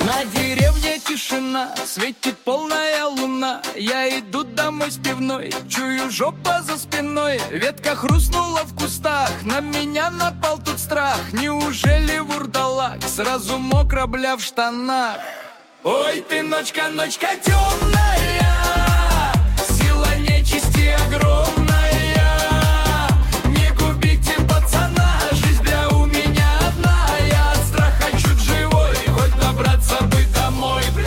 На деревне тишина, светит полная луна. Я иду домой с пивной, чую жопа за спиной. Ветка хрустнула в кустах, на меня напал тут страх. Неужели вурдалак, сразу мокро, бля, в штанах? Ой, ты ночка, ночка темная, сила нечисти огромная. Не губите пацана, жизнь, бля, у меня одна. Я от страха чуть живой, хоть добраться бы домой, бля.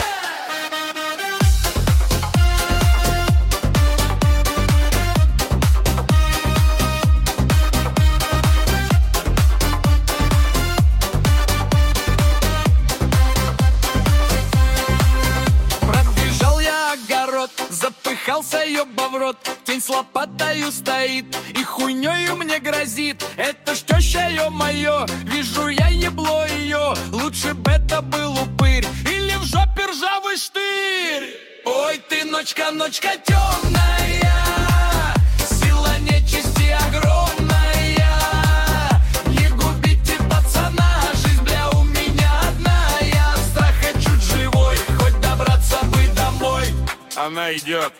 Пробежал я огород, запыхался ёба в рот. Тень с лопатою стоит и хуйнёю мне грозит. Это ж тёща, ё-моё, вижу я ебло её. Лучше бы это был упырь или в жопе ржавый штырь. Ой, ты ночка, ночка тёмная, сила нечисти огромная. Не губите пацана, жизнь, бля, у меня одна. Я от страха чуть живой, хоть добраться бы домой. Она идет.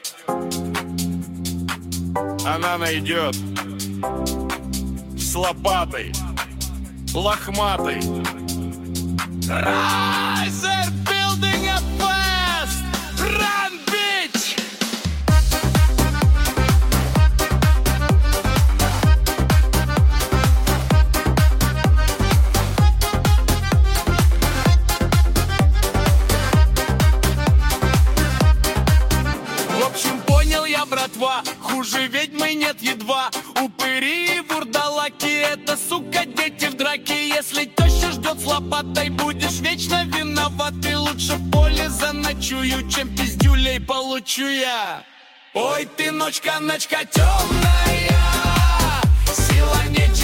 Она найдет. С лопатой, лохматой. Rise, they're building up fast. Run, bitch! В общем, понял я, братва, хуже ведьмы нет едва. Упыри и вурдалаки, это, сука, дети в драке. Если теща ждет с лопатой, будешь вечно виноват. И лучше в поле заночую, чем пиздюлей получу я. Ой, ты ночка, ночка темная, сила нечисти